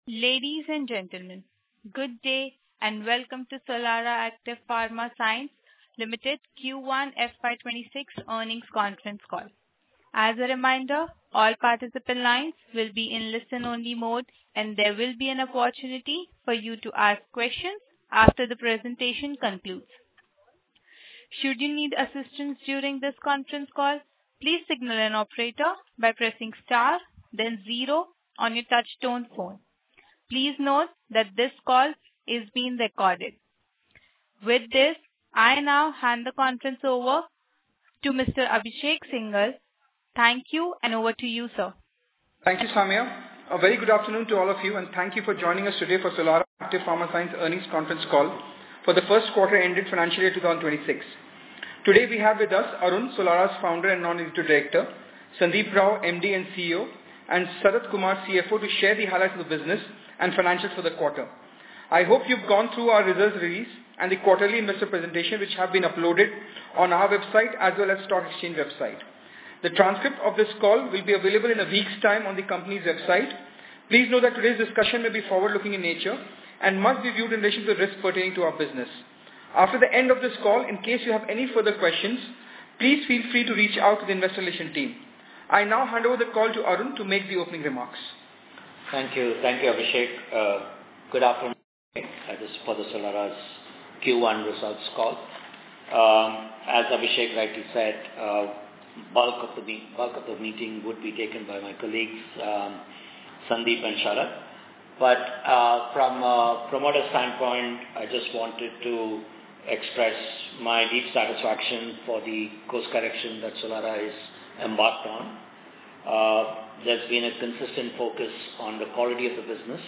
Ladies and gentlemen, good day and welcome to Solara Active Pharma Sciences Limited Q1 FY26 earnings conference call. As a reminder, all participant lines will be in listen-only mode, and there will be an opportunity for you to ask questions after the presentation concludes. Should you need assistance during this conference call, please signal an operator by pressing star, then 0 on your touch-tone phone. Please note that this call is being recorded. With this, I now hand the conference over to Mr. Abhishek Singhal. Thank you, and over to you, sir. Thank you, Samia. A very good afternoon to all of you, and thank you for joining us today for Solara Active Pharma Sciences earnings conference call for the first quarter ended financial year 2026. Today we have with us Arun, Solara's founder and non-executive director, Sandeep Rao, MD and CEO, and Sarath Kumar, CFO, to share the highlights of the business and financials for the quarter. I hope you've gone through our results release and the quarterly investor presentation, which have been uploaded on our website as well as stock exchange website. The transcript of this call will be available in a week's time on the company's website. Please note that today's discussion may be forward-looking in nature and must be viewed in relation to the risks pertaining to our business. After the end of this call, in case you have any further questions, please feel free to reach out to the investor relations team. I now hand over the call to Arun to make the opening remarks. Thank you, Abhishek. Good afternoon. This is for the Solara's Q1 results call. As Abhishek rightly said, bulk of the meeting would be taken by my colleagues Sandeep and Sharath. But from a promoter standpoint, I just wanted to express my deep satisfaction for the course correction that Solara is embarked on. There's been a consistent focus on the quality of the business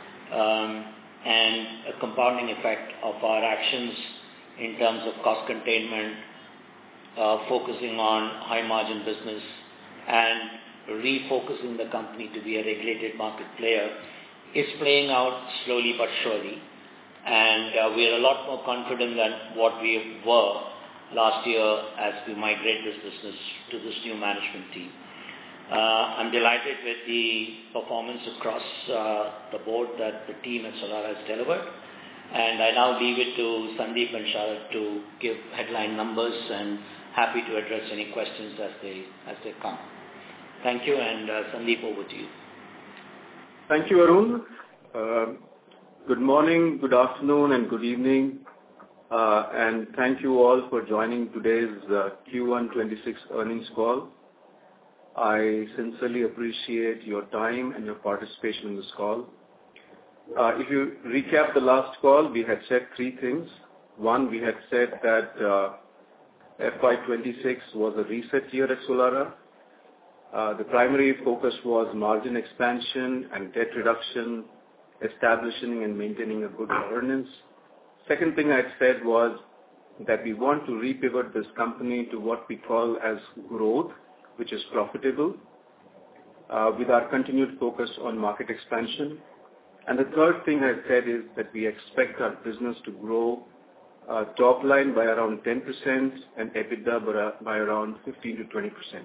and a compounding effect of our actions in terms of cost containment, focusing on high-margin business, and refocusing the company to be a regulated market player is playing out slowly but surely. And we are a lot more confident than what we were last year as we migrate this business to this new management team. I'm delighted with the performance across the board that the team at Solara has delivered. And I now leave it to Sandeep and Sharath to give headline numbers, and happy to address any questions as they come. Thank you, and Sandeep, over to you. Thank you, Arun. Good morning, good afternoon, and good evening. And thank you all for joining today's Q1 26 earnings call. I sincerely appreciate your time and your participation in this call. If you recap the last call, we had said three things. One, we had said that FY26 was a reset year at Solara. The primary focus was margin expansion and debt reduction, establishing and maintaining a good governance. Second thing I said was that we want to repivot this company to what we call as growth, which is profitable, with our continued focus on market expansion. And the third thing I said is that we expect our business to grow top line by around 10% and EBITDA by around 15 to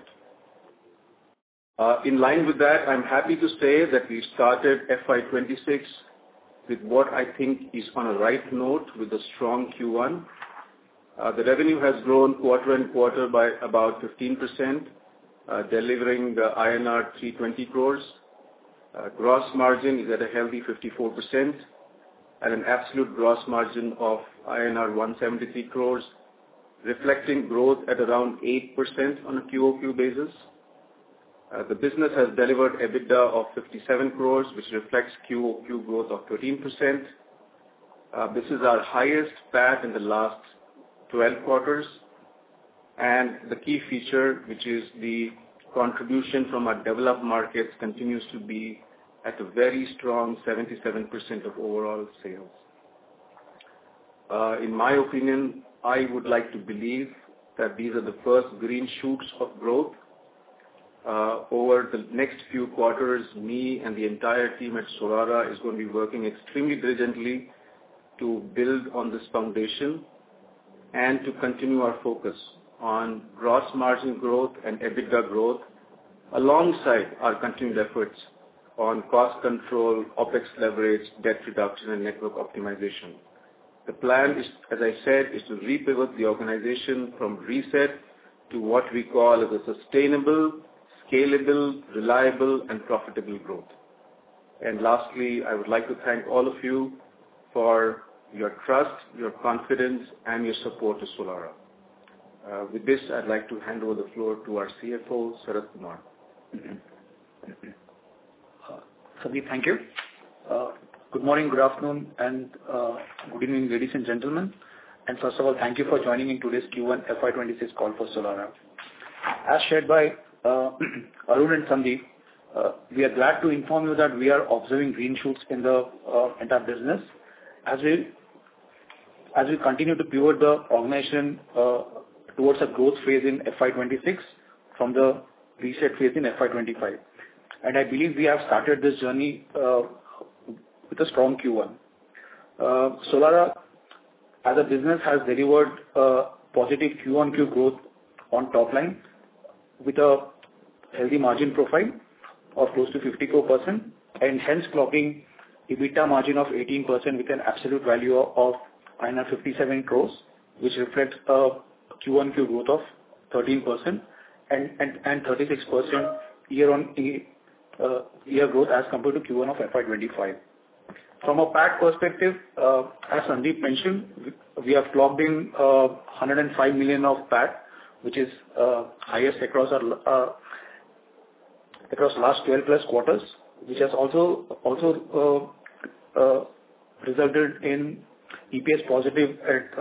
20%. In line with that, I'm happy to say that we started FY26 with what I think is on a right note with a strong Q1. The revenue has grown quarter and quarter by about 15%, delivering the INR 320 crores. Gross margin is at a healthy 54%, and an absolute gross margin of INR 173 crores, reflecting growth at around 8% on a QOQ basis. The business has delivered EBITDA of 57 crores, which reflects QOQ growth of 13%. This is our highest PAT in the last 12 quarters. And the key feature, which is the contribution from our developed markets, continues to be at a very strong 77% of overall sales. In my opinion, I would like to believe that these are the first green shoots of growth. Over the next few quarters, me and the entire team at Solara is going to be working extremely diligently to build on this foundation and to continue our focus on gross margin growth and EBITDA growth alongside our continued efforts on cost control, OpEx leverage, debt reduction, and network optimization. The plan is, as I said, is to repivot the organization from reset to what we call as a sustainable, scalable, reliable, and profitable growth. And lastly, I would like to thank all of you for your trust, your confidence, and your support to Solara. With this, I'd like to hand over the floor to our CFO, Sarath Kumar. Sandeep, thank you. Good morning, good afternoon, and good evening, ladies and gentlemen. And first of all, thank you for joining in today's Q1 FY26 call for Solara. As shared by Arun and Sandeep, we are glad to inform you that we are observing green shoots in the entire business as we continue to pivot the organization towards a growth phase in FY26 from the reset phase in FY25. And I believe we have started this journey with a strong Q1. Solara, as a business, has delivered positive Q-on-Q growth on top line with a healthy margin profile of close to 54%, and hence clocking EBITDA margin of 18% with an absolute value of 57 crores, which reflects a Q1Q growth of 13% and 36% year growth as compared to Q1 of FY25. From a PAT perspective, as Sandeep mentioned, we have clocked in 105 million of PAT, which is highest across last 12 plus quarters, which has also resulted in EPS positive at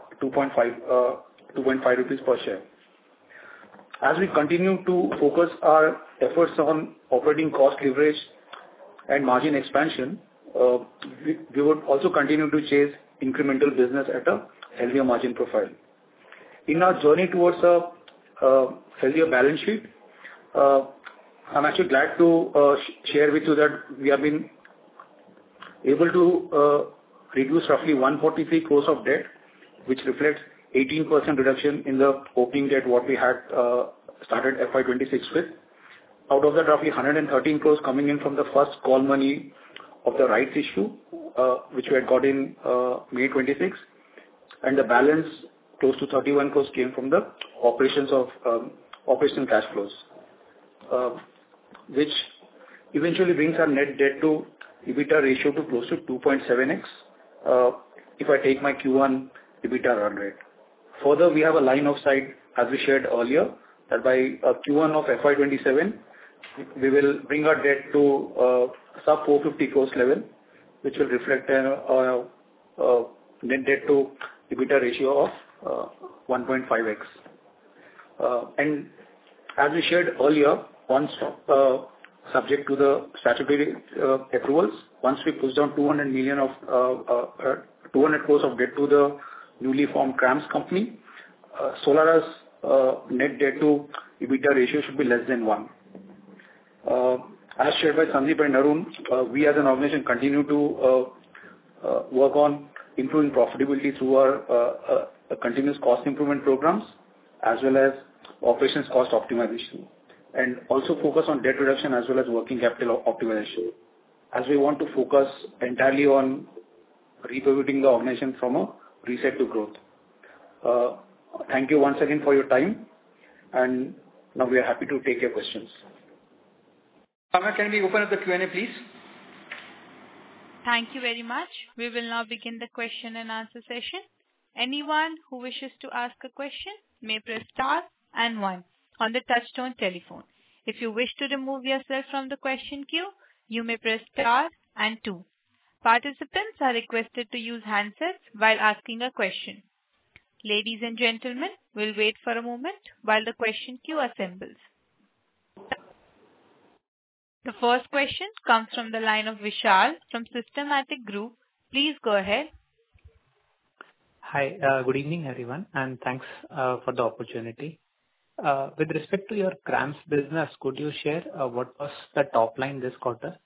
2.5 rupees per share. As we continue to focus our efforts on operating cost leverage and margin expansion, we would also continue to chase incremental business at a healthier margin profile. In our journey towards a healthier balance sheet, I'm actually glad to share with you that we have been able to reduce roughly 143 crores of debt, which reflects 18% reduction in the opening debt what we had started FY26 with. Out of that, roughly 113 crores coming in from the first call money of the rights issue, which we had got in May 26, and the balance close to 31 crores came from the operational cash flows, which eventually brings our net debt to EBITDA ratio to close to 2.7x if I take my Q1 EBITDA run rate. Further, we have a line of sight, as we shared earlier, that by Q1 of FY27, we will bring our debt to sub 450 crores level, which will reflect a net debt to EBITDA ratio of 1.5x. And as we shared earlier, once subject to the statutory approvals, once we push down 200 crores of debt to the newly formed CRAMS company, Solara's net debt to EBITDA ratio should be less than 1. As shared by Sandeep and Arun, we as an organization continue to work on improving profitability through our continuous cost improvement programs as well as operations cost optimization, and also focus on debt reduction as well as working capital optimization, as we want to focus entirely on repivoting the organization from a reset to growth. Thank you once again for your time, and now we are happy to take your questions. Can we open up the Q&A, please? Thank you very much. We will now begin the question and answer session. Anyone who wishes to ask a question may press star and 1 on the touchtone telephone. If you wish to remove yourself from the question queue, you may press star and 2. Participants are requested to use handsets while asking a question. Ladies and gentlemen, we'll wait for a moment while the question queue assembles. The first question comes from the line of Vishal from Systematic Group. Please go ahead. Hi, good evening everyone, and thanks for the opportunity. With respect to your CRAMS business, could you share what was the top line this quarter?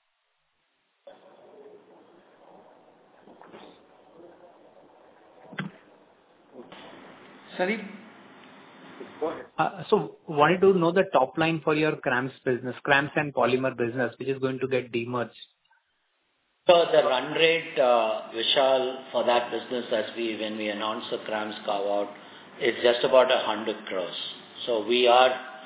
Sandeep? So wanted to know the top line for your CRAMS business, CRAMS and polymer business, which is going to get demerged. So the run rate, Vishal, for that business when we announced the CRAMS carve-out, is just about 100 crores. So we are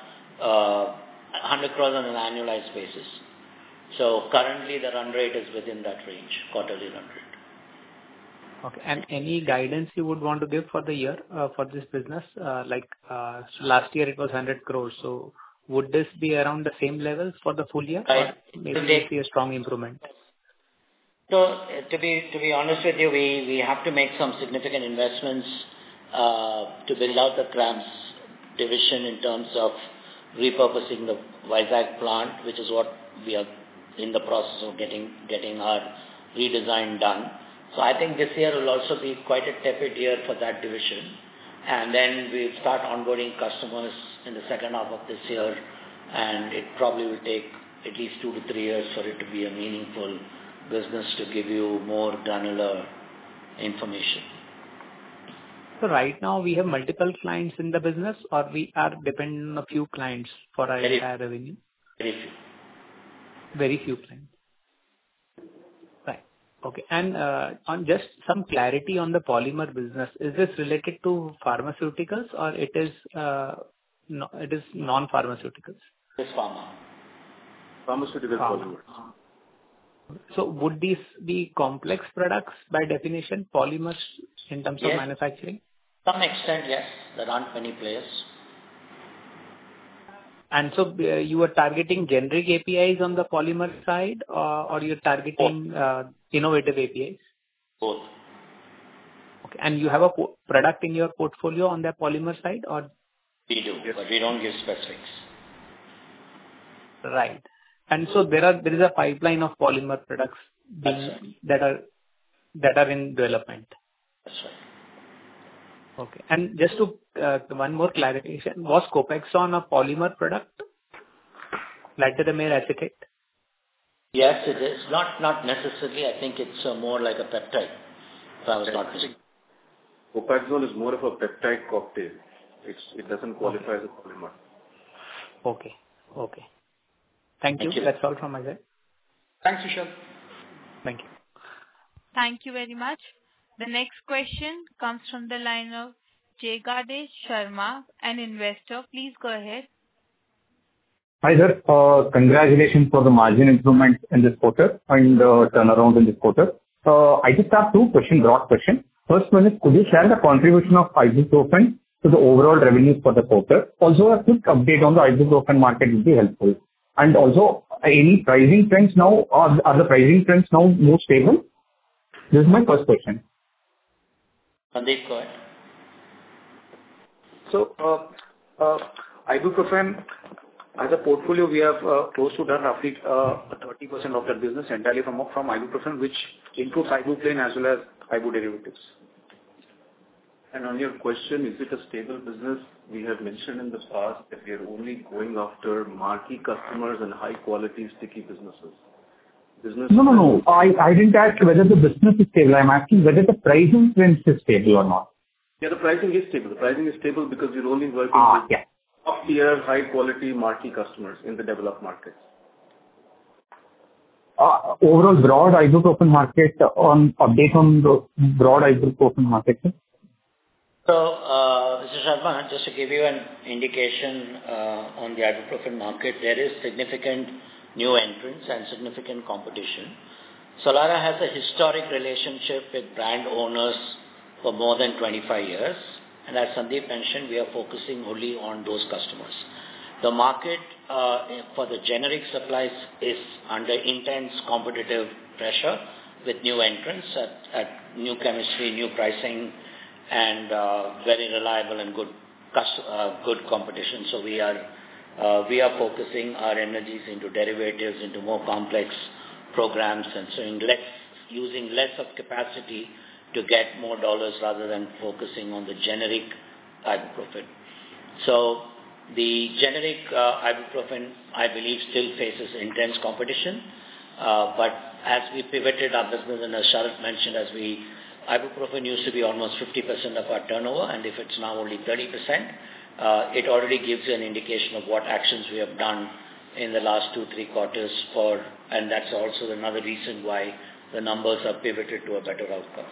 100 crores on an annualized basis. So currently the run rate is within that range, quarterly run rate. Okay. And any guidance you would want to give for the year for this business? Last year it was 100 crores. So would this be around the same level for the full year? Or maybe we see a strong improvement? So to be honest with you, we have to make some significant investments to build out the CRAMS division in terms of repurposing the Vizag plant, which is what we are in the process of getting our redesign done. So I think this year will also be quite a tepid year for that division. And then we'll start onboarding customers in the second half of this year, and it probably will take at least 2 to 3 years for it to be a meaningful business to give you more granular information. So right now we have multiple clients in the business, or we are dependent on a few clients for our entire revenue? Very few. Very few clients. Right. Okay. And on just some clarity on the polymer business, is this related to pharmaceuticals or it is non-pharmaceuticals? It's pharma. Pharmaceutical polymers. So would these be complex products by definition, polymers in terms of manufacturing? To some extent, yes. There aren't many players. And so you are targeting generic APIs on the polymer side, or you're targeting innovative APIs? Both. Okay. And you have a product in your portfolio on the polymer side, or? We do, but we don't give specifics. Right. And so there is a pipeline of polymer products that are in development. That's right. Okay. And just to one more clarification, was Copaxone a polymer product? Leteromere acetate? Yes, it is. Not necessarily. I think it's more like a peptide, if I was not mistaken. Copaxone is more of a peptide cocktail. It doesn't qualify as a polymer. Okay. Thank you. That's all from my side. Thanks, Vishal. Thank you. Thank you very much. The next question comes from the line of Jagadesh Sharma, an investor. Please go ahead. Hi, sir. Congratulations for the margin improvement in this quarter and turnaround in this quarter. I just have two broad questions. First one is, could you share the contribution of ibuprofen to the overall revenues for the quarter? Also, a quick update on the ibuprofen market would be helpful. And also, any pricing trends now? Are the pricing trends now more stable? This is my first question. Sandeep, go ahead. So, ibuprofen, as a portfolio, we have close to done roughly 30% of that business entirely from ibuprofen, which includes ibuprofen as well as ibu derivatives. And on your question, is it a stable business? We have mentioned in the past that we are only going after marquee customers and high-quality, sticky businesses. No. I didn't ask whether the business is stable. I'm asking whether the pricing trend is stable or not. Yeah, the pricing is stable. The pricing is stable because we're only working with top-tier, high-quality, marquee customers in the developed markets. Overall broad ibuprofen market, update on the broad ibuprofen market, sir? So, Mr. Sharma, just to give you an indication on the ibuprofen market, there is significant new entrants and significant competition. Solara has a historic relationship with brand owners for more than 25 years. And as Sandeep mentioned, we are focusing only on those customers. The market for the generic supplies is under intense competitive pressure with new entrants at new chemistry, new pricing, and very reliable and good competition. So we are focusing our energies into derivatives, into more complex programs, and so using less of capacity to get more dollars rather than focusing on the generic ibuprofen. So the generic ibuprofen, I believe, still faces intense competition. But as we pivoted our business, and as Sharat mentioned, ibuprofen used to be almost 50% of our turnover, and if it's now only 30%, it already gives you an indication of what actions we have done in the last 2-3 quarters and that's also another reason why the numbers are pivoted to a better outcome.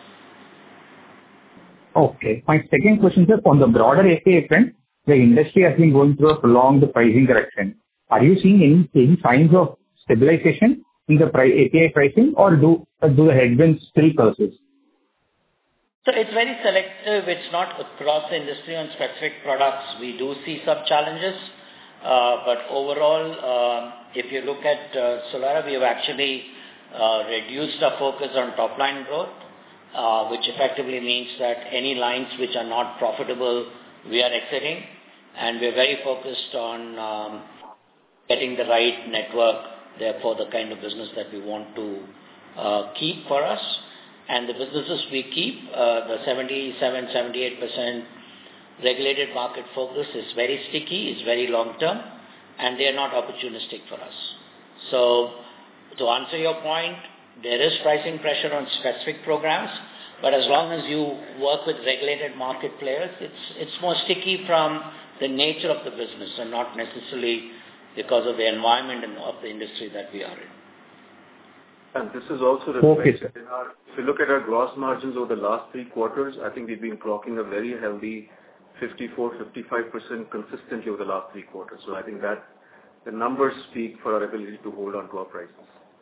Okay. My second question, sir, on the broader API trend, the industry has been going through a prolonged pricing correction. Are you seeing any signs of stabilization in the API pricing, or do the headwinds still persist? So it's very selective. It's not across the industry on specific products. We do see some challenges. But overall, if you look at Solara, we have actually reduced our focus on top line growth, which effectively means that any lines which are not profitable, we are exiting. And we're very focused on getting the right network, therefore the kind of business that we want to keep for us. And the businesses we keep, the 77-78% regulated market focus is very sticky, it's very long term, and they are not opportunistic for us. So to answer your point, there is pricing pressure on specific programs, but as long as you work with regulated market players, it's more sticky from the nature of the business and not necessarily because of the environment and of the industry that we are in. And this is also reflected in if you look at our gross margins over the last 3 quarters, I think we've been clocking a very healthy 54-55% consistently over the last 3 quarters. So I think that the numbers speak for our ability to hold on to our prices.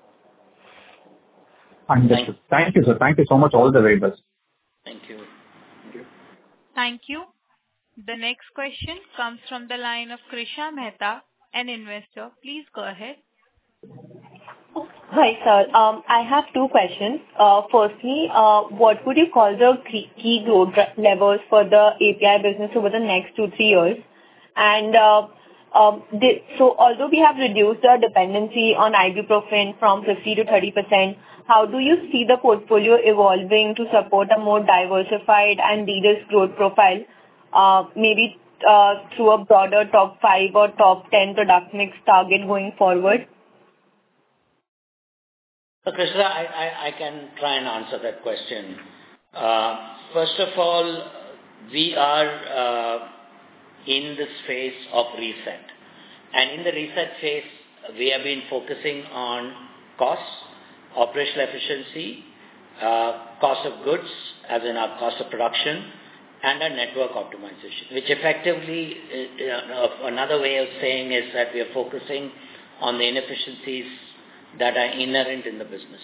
Understood. Thank you, sir. Thank you so much. All the very best. Thank you. Thank you. Thank you. The next question comes from the line of Krisha Mehta, an investor. Please go ahead. Hi, sir. I have 2 questions. Firstly, what would you call the key growth levers for the API business over the next 2-3 years? And so although we have reduced our dependency on ibuprofen from 50 to 30%, how do you see the portfolio evolving to support a more diversified and de-risked growth profile, maybe through a broader top 5 or top 10 product mix target going forward? So, Krishna, I can try and answer that question. First of all, we are in this phase of reset. And in the reset phase, we have been focusing on costs, operational efficiency, cost of goods, as in our cost of production, and our network optimization, which effectively, another way of saying is that we are focusing on the inefficiencies that are inherent in the business.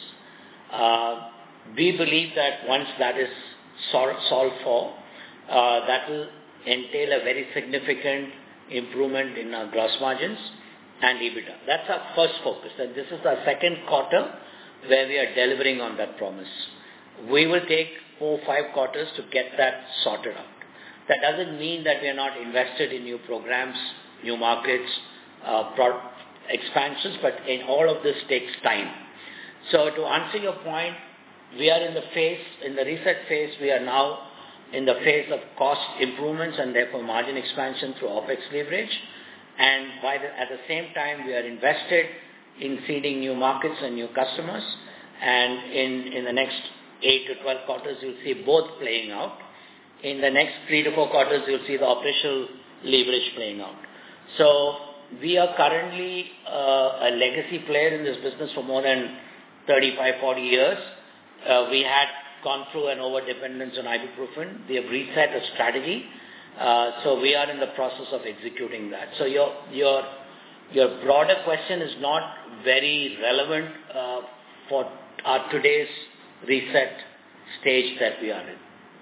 We believe that once that is solved for, that will entail a very significant improvement in our gross margins and EBITDA. That's our first focus, and this is our second quarter where we are delivering on that promise. We will take 4 or 5 quarters to get that sorted out. That doesn't mean that we are not invested in new programs, new markets, expansions, but in all of this takes time. So to answer your point, we are in the reset phase, we are now in the phase of cost improvements and therefore margin expansion through OPEX leverage. And at the same time, we are invested in seeding new markets and new customers. And in the next 8 to 12 quarters, you'll see both playing out. In the next 3 to 4 quarters, you'll see the operational leverage playing out. So we are currently a legacy player in this business for more than 35-40 years. We had gone through an over-dependence on ibuprofen. We have reset a strategy. So we are in the process of executing that. So your broader question is not very relevant for our today's reset stage that we are in.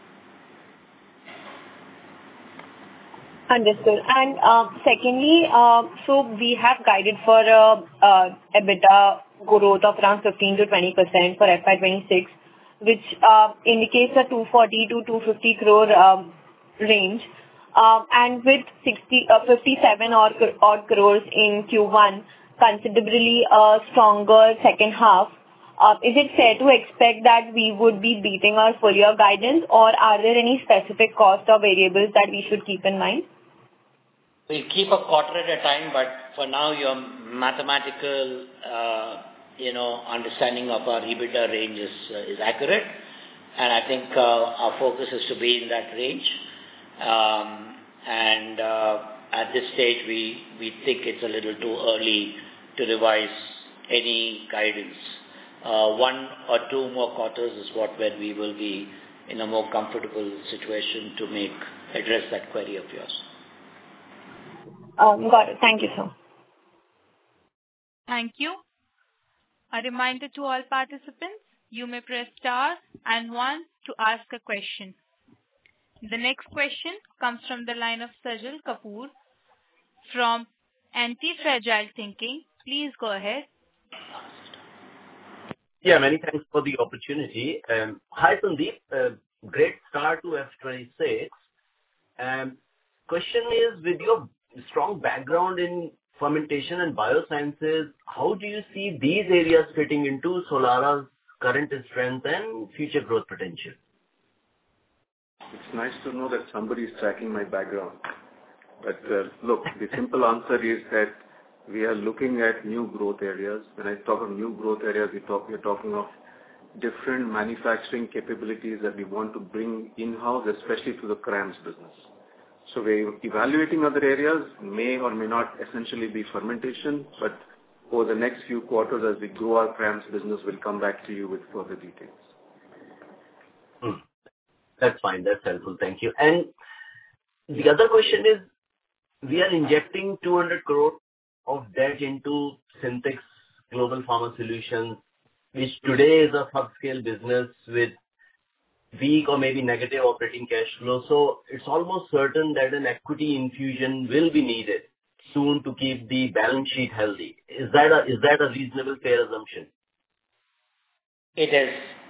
Understood. And secondly, so we have guided for EBITDA growth of around 15 to 20% for FY26, which indicates a 240 to 250 crore range. And with 57 odd crores in Q1, considerably a stronger second half, is it fair to expect that we would be beating our full year guidance, or are there any specific cost or variables that we should keep in mind? We'll keep a quarter at a time, but for now, your mathematical, understanding of our EBITDA range is accurate. And I think our focus is to be in that range. and at this stage we think it's a little too early to revise any guidance. 1 or 2 more quarters is when we will be in a more comfortable situation to address that query of yours. Got it. Thank you, sir. Thank you. A reminder to all participants, you may press star and 1 to ask a question. The next question comes from the line of Sajal Kapoor from Anti-Fragile Thinking. Please go ahead. Yeah, many thanks for the opportunity. Hi Sandeep, great start to F26. Question is, with your strong background in fermentation and biosciences, how do you see these areas fitting into Solara's current strength and future growth potential? It's nice to know that somebody is tracking my background. But look, the simple answer is that we are looking at new growth areas. When I talk of new growth areas, we're talking of different manufacturing capabilities that we want to bring in-house, especially to the CRAMS business. So we're evaluating other areas, may or may not essentially be fermentation, but over the next few quarters as we grow our CRAMS business, we'll come back to you with further details. That's fine. That's helpful. Thank you. And the other question is, we are injecting 200 crore of debt into Syntex Global Pharma Solutions, which today is a subscale business with weak or maybe negative operating cash flow. So it's almost certain that an equity infusion will be needed soon to keep the balance sheet healthy. Is that a reasonable, fair assumption? It is.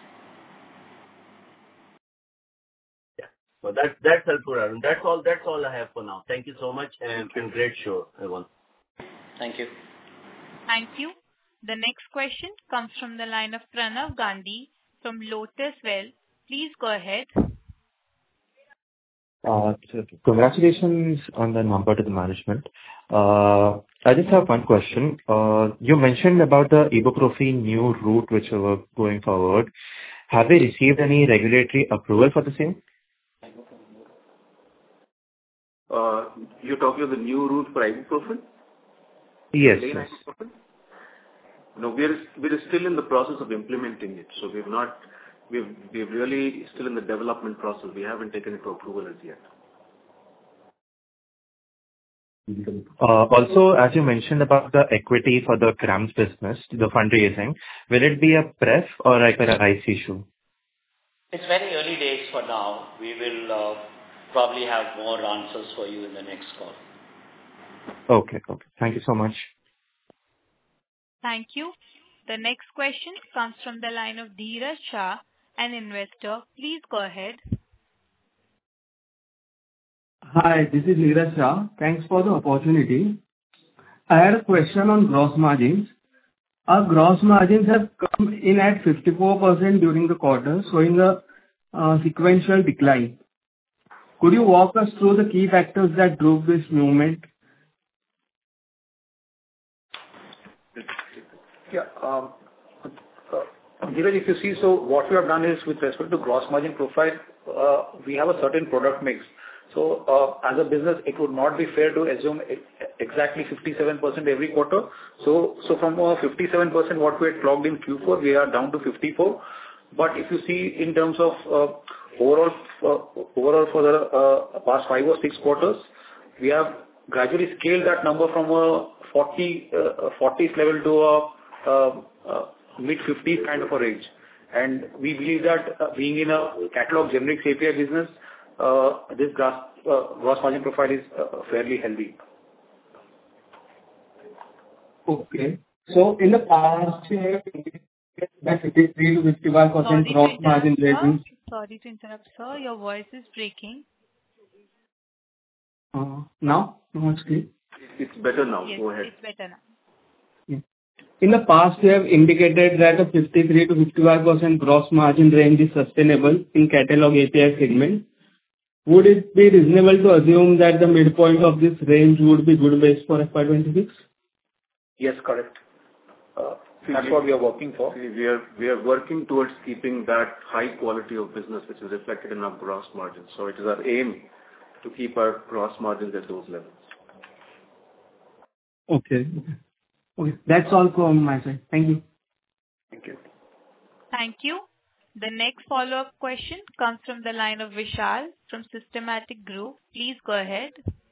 So that's helpful, Arun. That's all I have for now. Thank you so much, and great show, everyone. Thank you. Thank you. The next question comes from the line of Pranav Gandhi from Lotus Wealth. Please go ahead. Congratulations on the number to the management. I just have one question. You mentioned about the ibuprofen new route which you were going forward. Have we received any regulatory approval for the same? You're talking of the new route for ibuprofen? Yes. Ibuprofen? No, we're still in the process of implementing it. So we're really still in the development process. We haven't taken it to approval as yet. Also, as you mentioned about the equity for the CRAMS business, the fundraising, will it be a pref or like a rights issue? It's very early days for now. We will probably have more answers for you in the next call. Okay. Thank you so much. Thank you. The next question comes from the line of Dheeraj Shah, an investor. Please go ahead. Hi, this is Dheeraj Shah. Thanks for the opportunity. I had a question on gross margins. Our gross margins have come in at 54% during the quarter, showing a sequential decline. Could you walk us through the key factors that drove this movement? Yeah. Dheeraj, if you see, so what we have done is with respect to gross margin profile, we have a certain product mix. So as a business, it would not be fair to assume exactly 57% every quarter. So from 57%, what we had clocked in Q4, we are down to 54%. But if you see in terms of overall for the past 5 or 6 quarters, we have gradually scaled that number from a 40s level to a mid-50s kind of a range. And we believe that being in a catalog generic API business, this gross margin profile is fairly healthy. Okay. So in the past year, that 53 to 51% gross margin range. Sorry to interrupt, sir. Your voice is breaking. Now it's clear. It's better now. Yes, Go ahead. it's better now. Yeah. In the past, you have indicated that a 53 to 55% gross margin range is sustainable in catalog API segment. Would it be reasonable to assume that the midpoint of this range would be good base for FY26? Yes, correct. That's what we are working for. We are working towards keeping that high quality of business which is reflected in our gross margin. So it is our aim to keep our gross margins at those levels. Okay. That's all from my side. Thank you. Thank you. Thank you. The next follow-up question comes from the line of Vishal from Systematix Group. Please go ahead.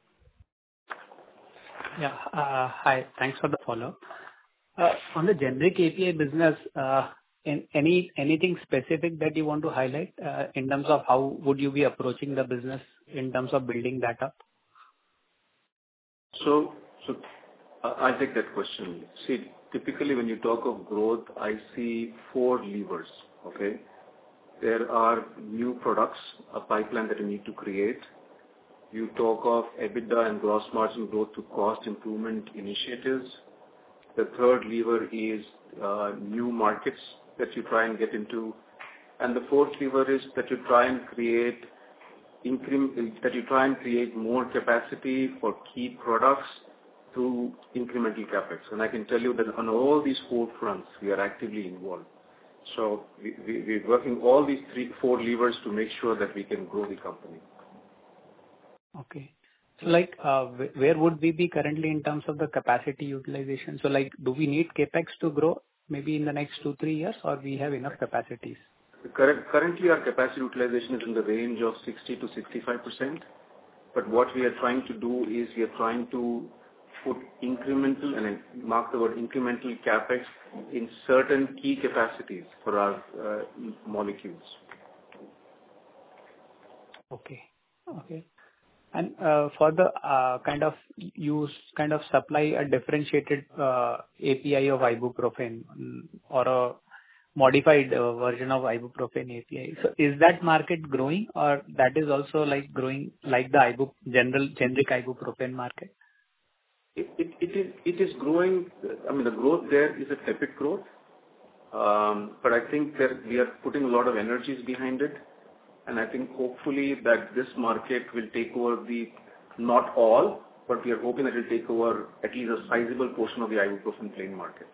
Yeah. Hi. Thanks for the follow-up. On the generic API business, anything specific that you want to highlight in terms of how would you be approaching the business in terms of building that up? So I'll take that question. See, typically when you talk of growth, I see 4 levers, okay? There are new products, a pipeline that you need to create. You talk of EBITDA and gross margin growth to cost improvement initiatives. The third lever is new markets that you try and get into. And the fourth lever is that you try and create more capacity for key products through incremental capex. And I can tell you that on all these 4 fronts, we are actively involved. So we're working all these 4 levers to make sure that we can grow the company. Okay. So like, where would we be currently in terms of the capacity utilization? So like, do we need capex to grow maybe in the next 2-3 years, or we have enough capacities? Currently, our capacity utilization is in the range of 60 to 65%. But what we are trying to do is we are trying to put incremental, and I mark the word incremental capex in certain key capacities for our molecules. Okay. Okay. And for the kind of supply a differentiated API of ibuprofen or a modified version of ibuprofen API. So is that market growing, or that is also like growing like the generic ibuprofen market? It is growing. I mean, the growth there is a tepid growth, but I think that we are putting a lot of energies behind it. And I think hopefully that this market will take over not all, but we are hoping that it will take over at least a sizable portion of the ibuprofen plain market.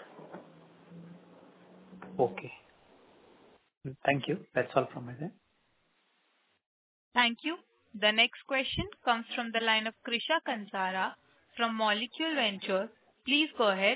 Okay. Thank you. That's all from my side. Thank you. The next question comes from the line of Krisha Kansara from Molecule Ventures. Please go ahead.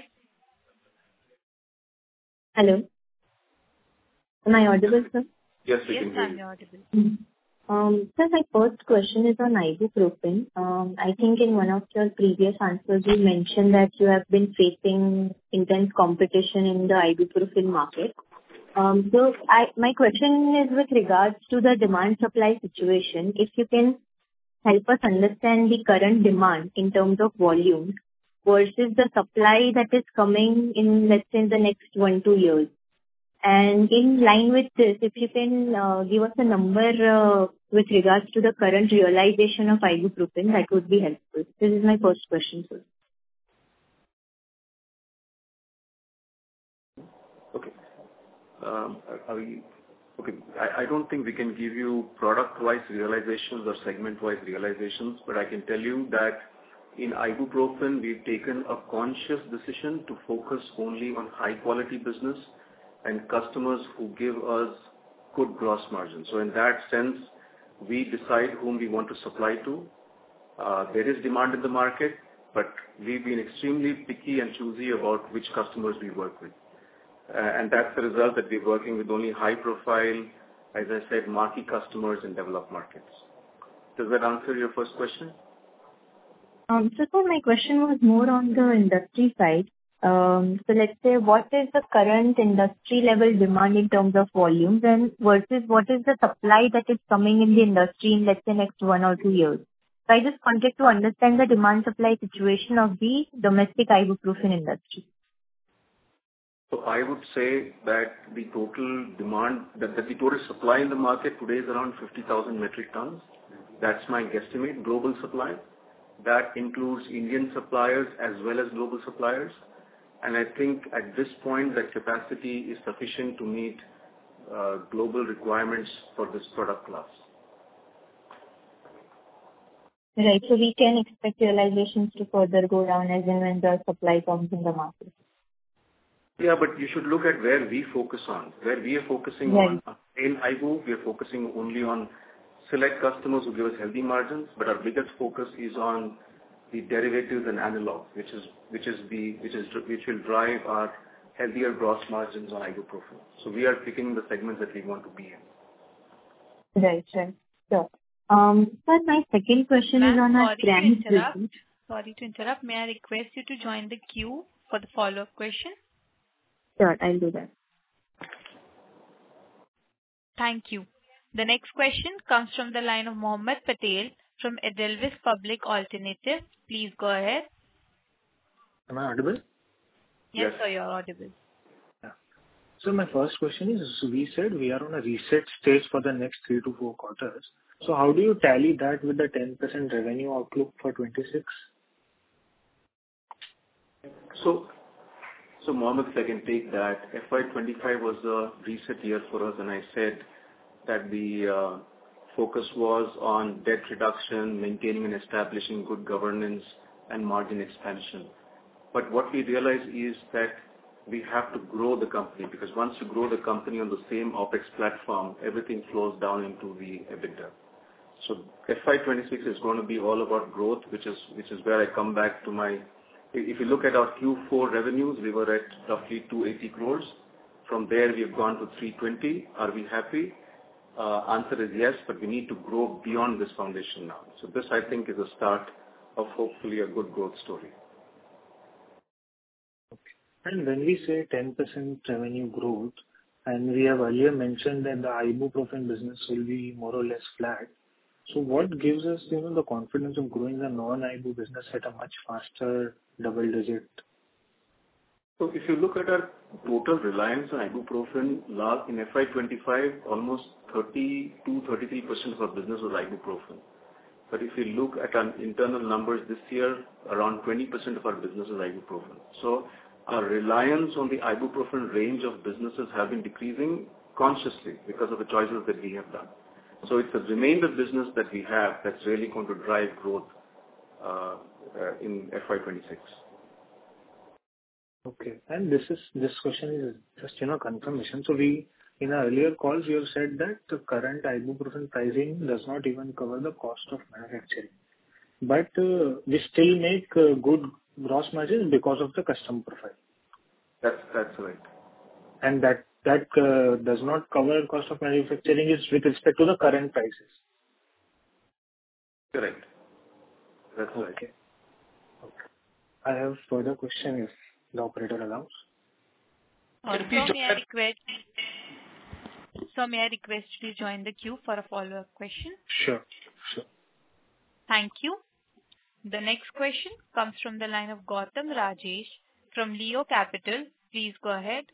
Hello. Am I audible, sir? Yes, we can hear you. Yes, I'm audible. Sir, my first question is on ibuprofen. I think in one of your previous answers, you mentioned that you have been facing intense competition in the ibuprofen market. So my question is with regards to the demand-supply situation. If you can help us understand the current demand in terms of volume versus the supply that is coming in, let's say, in the next 1-2 years. And in line with this, if you can give us a number with regards to the current realization of ibuprofen, that would be helpful. This is my first question, sir. Okay. I don't think we can give you product-wise realizations or segment-wise realizations, but I can tell you that in ibuprofen, we've taken a conscious decision to focus only on high-quality business and customers who give us good gross margins. So in that sense, we decide whom we want to supply to. There is demand in the market, but we've been extremely picky and choosy about which customers we work with. And that's the result that we're working with only high-profile, as I said, marquee customers in developed markets. Does that answer your first question? So my question was more on the industry side. So let's say, what is the current industry level demand in terms of volumes and versus what is the supply that is coming in the industry in, let's say, next 1 or 2 years? So I just wanted to understand the demand supply situation of the domestic ibuprofen industry. So I would say that the total demand, that the total supply in the market today is around 50,000 metric tons. That's my guesstimate, global supply. That includes Indian suppliers as well as global suppliers. And I think at this point, that capacity is sufficient to meet global requirements for this product class. Right. So we can expect realizations to further go down as and when the supply comes in the market. Yeah, but you should look at where we focus on. Where we are focusing on in ibu, we are focusing only on select customers who give us healthy margins, but our biggest focus is on the derivatives and analogs, which will drive our healthier gross margins on ibuprofen. So we are picking the segments that we want to be in. Right. Sure. Sir, my second question is on our CRAMS business. Sorry to interrupt. May I request you to join the queue for the follow-up question? Sure, I'll do that. Thank you. The next question comes from the line of Mohammed Patel from Edelweiss Public Alternative. Please go ahead. Am I audible? Yes, sir, you're audible. Yeah. So my first question is, we said we are on a reset stage for the next 3 to 4 quarters. So how do you tally that with the 10% revenue outlook for 26? So Mohammed, if I can take that, FY25 was a reset year for us, and I said that the focus was on debt reduction, maintaining and establishing good governance, and margin expansion. But what we realized is that we have to grow the company, because once you grow the company on the same OpEx platform, everything flows down into the EBITDA. So FY26 is going to be all about growth, which is where I come back to my. If you look at our Q4 revenues, we were at roughly 280 crores. From there, we have gone to 320. Are we happy? Answer is yes, but we need to grow beyond this foundation now. So this, I think, is a start of hopefully a good growth story. Okay. And when we say 10% revenue growth, and we have earlier mentioned that the ibuprofen business will be more or less flat, so what gives us, the confidence of growing the non-ibu business at a much faster double digit? So if you look at our total reliance on ibuprofen, in FY25, almost 32-33% of our business was ibuprofen. But if you look at our internal numbers this year, around 20% of our business is ibuprofen. So our reliance on the ibuprofen range of businesses have been decreasing consciously because of the choices that we have done. So it's the remainder business that we have that's really going to drive growth in FY26. Okay. And this question is just, confirmation. So in our earlier calls, you have said that the current ibuprofen pricing does not even cover the cost of manufacturing. But we still make good gross margins because of the customer profile. That's right. And that does not cover cost of manufacturing is with respect to the current prices. Correct. That's right. Okay. I have further question if the operator allows. May I request you to join the queue for a follow-up question? Sure. Thank you. The next question comes from the line of Gautam Rajesh from Leo Capital. Please go ahead.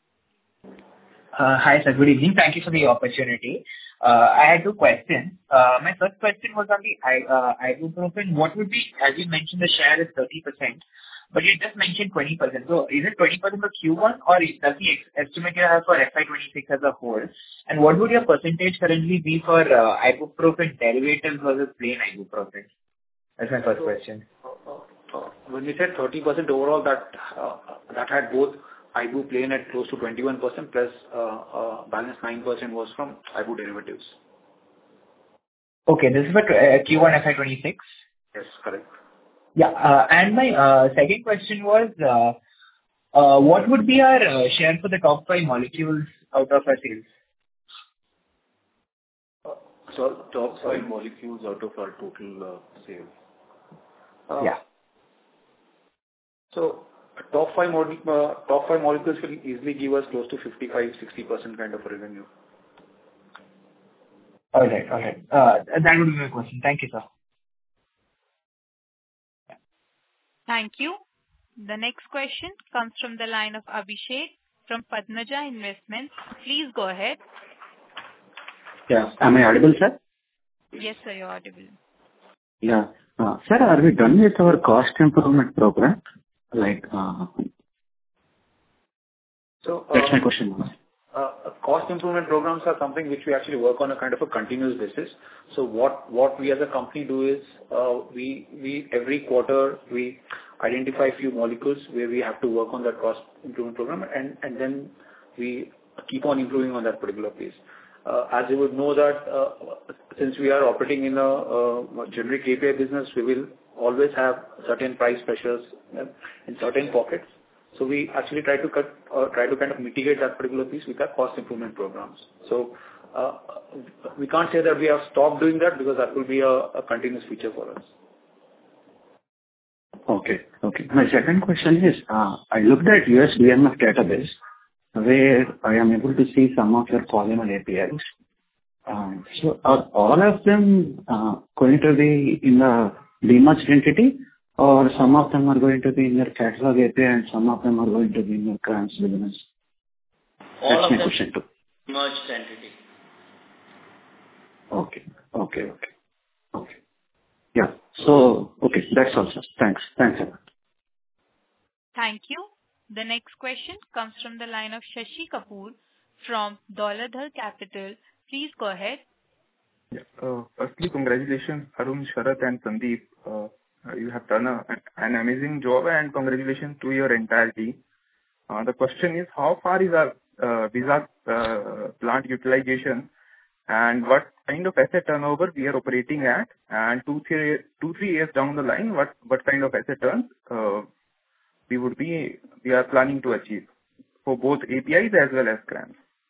Hi, sir. Good evening. Thank you for the opportunity. I had 2 questions. My first question was on the ibuprofen. What would be, as you mentioned, the share is 30%, but you just mentioned 20%. So is it 20% for Q1, or does the estimate you have for FY26 as a whole? And what would your percentage currently be for ibuprofen derivatives versus plain ibuprofen? That's my first question. When we said 30% overall, that had both ibu plain at close to 21% plus balance 9% was from ibu derivatives. Okay, this is for Q1 FY26? Yes, correct. Yeah, and my second question was, what would be our share for the top 5 molecules out of our sales? So top 5 molecules out of our total sales. Yeah. So top 5 molecules will easily give us close to 55-60% kind of revenue. All right. That would be my question. Thank you, sir. Thank you. The next question comes from the line of Abhishek from Padmaja Investments. Please go ahead. Yeah. Am I audible, sir? Yes, sir, you're audible. Yeah. Sir, are we done with our cost improvement program? That's my question. Cost improvement programs are something which we actually work on a kind of a continuous basis. So what we as a company do is we every quarter we identify a few molecules where we have to work on that cost improvement program, and then we keep on improving on that particular piece. as you would know that since we are operating in a generic API business, we will always have certain price pressures in certain pockets. So we actually try to kind of mitigate that particular piece with our cost improvement programs. So we can't say that we have stopped doing that because that will be a continuous feature for us. Okay. My second question is, I looked at US DMF database where I am able to see some of your polymer APIs. So are all of them going to be in the demerged entity, or some of them are going to be in your catalog API and some of them are going to be in your CRAMS business? All That's of my them question too. merged entity. Okay. Yeah. So, okay, that's all, sir. Thanks a lot. Thank you. The next question comes from the line of Shashi Kapoor from Dauladhar Capital. Please go ahead. Yeah. Firstly, congratulations, Arun, Sharath, and Sandeep. You have done an amazing job, and congratulations to your entire team. The question is, how far is our Vizag plant utilization, and what kind of asset turnover we are operating at, and 2-3 years down the line, what kind of asset turns we are planning to achieve for both APIs as well as CRAMS?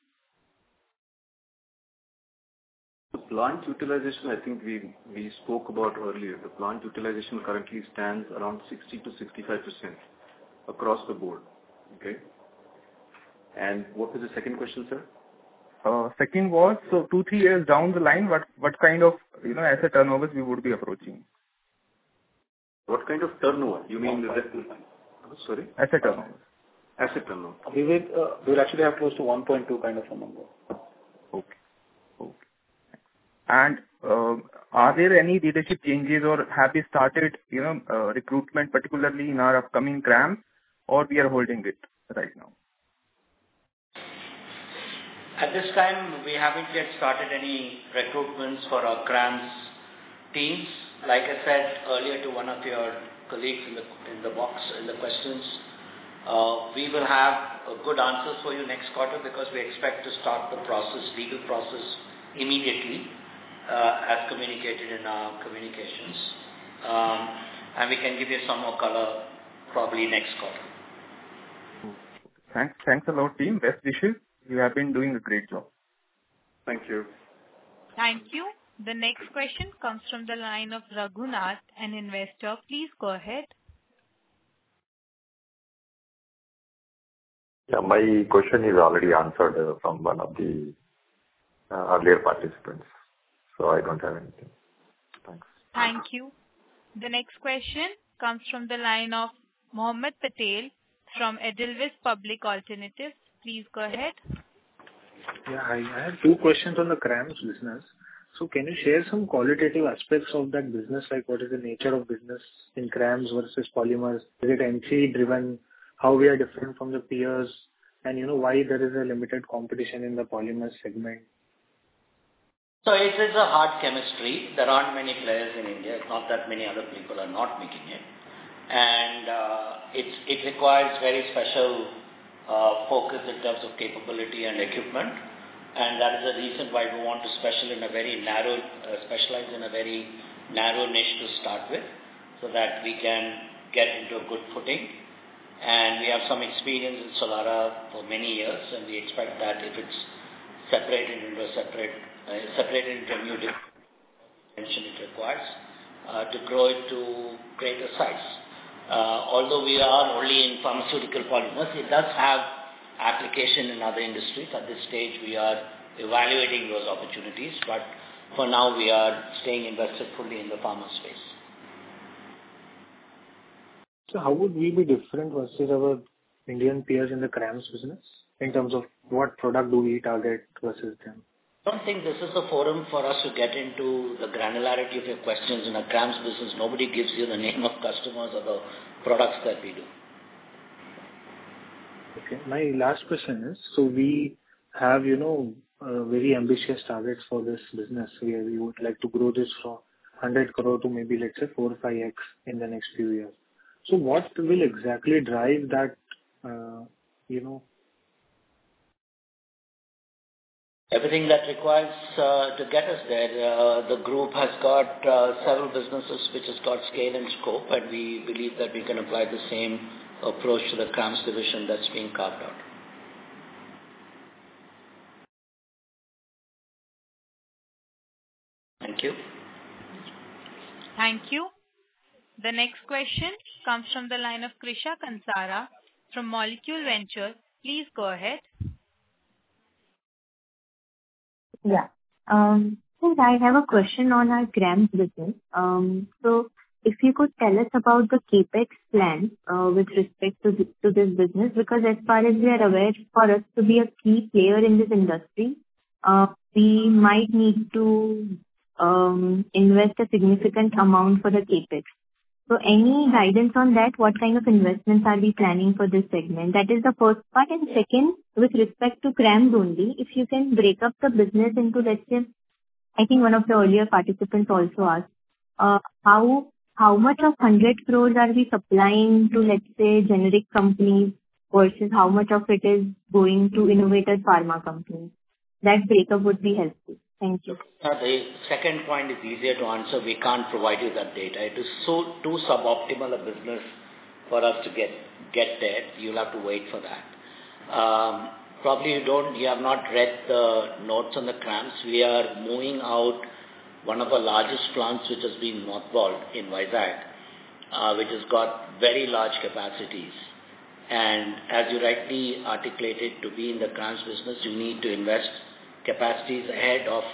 The plant utilization, I think we spoke about earlier. The plant utilization currently stands around 60 to 65% across the board. Okay. And what was the second question, sir? Second was, so 2-3 years down the line, what kind of asset turnovers we would be approaching? What kind of turnover? You mean sorry? Asset turnover. Asset turnover. We will actually have close to 1.2 kind of a number. Okay. And are there any leadership changes, or have we started recruitment, particularly in our upcoming CRAMS, or we are holding it right now? At this time, we haven't yet started any recruitments for our CRAMS teams. Like I said earlier to one of your colleagues in the box, in the questions, we will have good answers for you next quarter because we expect to start the legal process immediately, as communicated in our communications. And we can give you some more color probably next quarter. Thanks a lot, team. Best wishes. You have been doing a great job. Thank you. Thank you. The next question comes from the line of Raghunath, an investor. Please go ahead. Yeah, my question is already answered from one of the earlier participants, so I don't have anything. Thanks. Thank you. The next question comes from the line of Mohammed Patel from Edelweiss Public Alternatives. Please go ahead. Yeah, I have 2 questions on the CRAMS business. So can you share some qualitative aspects of that business, like what is the nature of business in CRAMS versus polymers? Is it NCE driven? How we are different from the peers? And why there is a limited competition in the polymer segment? So it is a hard chemistry. There aren't many players in India. It's not that many other people are not making it. And it requires very special focus in terms of capability and equipment, and that is the reason why we want to specialize in a very narrow niche to start with, so that we can get into a good footing. And we have some experience in Solara for many years, and we expect that if it's separated into a new dimension it requires to grow it to greater size. Although we are only in pharmaceutical polymers, it does have application in other industries. At this stage, we are evaluating those opportunities, but for now, we are staying invested fully in the pharma space. So how would we be different versus our Indian peers in the CRAMS business in terms of what product do we target versus them? I don't think this is a forum for us to get into the granularity of your questions. In a CRAMS business, nobody gives you the name of customers or the products that we do. Okay. My last question is, so we have, very ambitious targets for this business where we would like to grow this from 100 crore to maybe, let's say, 4 or 5x in the next few years. So what will exactly drive that, everything that requires to get us there. The group has got several businesses which has got scale and scope, and we believe that we can apply the same approach to the CRAMS division that's being carved out. Thank you. Thank you. The next question comes from the line of Krisha Kansara from Molecule Ventures. Please go ahead. Yeah. So I have a question on our CRAMS business. So if you could tell us about the CapEx plan with respect to this business, because as far as we are aware, for us to be a key player in this industry, we might need to invest a significant amount for the CapEx. So any guidance on that? What kind of investments are we planning for this segment? That is the first part. And second, with respect to CRAMS only, if you can break up the business into, let's say, I think one of the earlier participants also asked, how much of 100 crores are we supplying to, let's say, generic companies versus how much of it is going to innovative pharma companies? That breakup would be helpful. Thank you. The second point is easier to answer. We can't provide you that data. It is too suboptimal a business for us to get there. You'll have to wait for that. Probably you have not read the notes on the CRAMS. We are moving out one of the largest plants which has been mothballed in Vizag, which has got very large capacities. And as you rightly articulated, to be in the CRAMS business, you need to invest capacities ahead of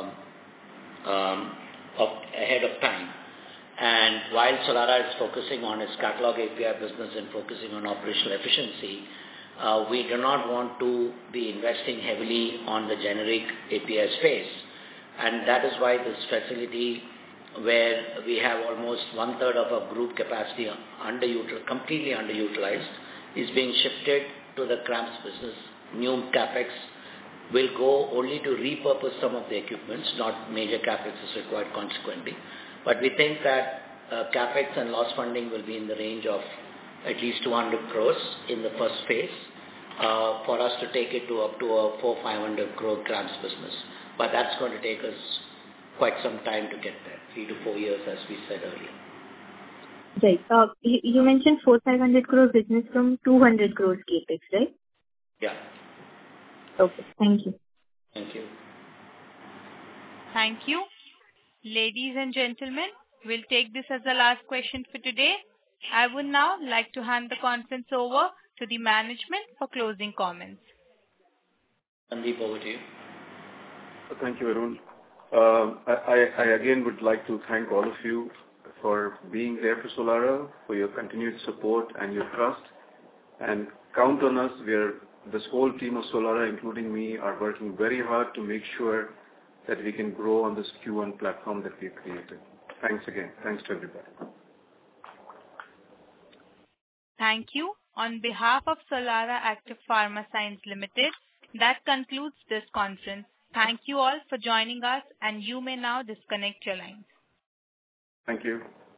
time. And while Solara is focusing on its catalog API business and focusing on operational efficiency, we do not want to be investing heavily on the generic API space. And that is why this facility, where we have almost 1/3 of our group capacity completely underutilized, is being shifted to the CRAMS business. New CapEx will go only to repurpose some of the equipments, not major CapEx is required consequently. But we think that CapEx and loss funding will be in the range of at least 200 crores in the first phase for us to take it to up to a 400-500 crore CRAMS business. But that's going to take us quite some time to get there, 3 to 4 years as we said earlier. Right. You mentioned 400-500 crore business from 200 crores CapEx, right? Yeah. Okay. Thank you. Thank you. Thank you. Ladies and gentlemen, we'll take this as the last question for today. I would now like to hand the conference over to the management for closing comments. Sandeep, over to you. Thank you, Arun. I again would like to thank all of you for being there for Solara, for your continued support and your trust. And count on us. This whole team of Solara, including me, are working very hard to make sure that we can grow on this Q1 platform that we've created. Thanks again. Thanks to everybody. Thank you. On behalf of Solara Active Pharma Sciences Limited, that concludes this conference. Thank you all for joining us, and you may now disconnect your lines. Thank you.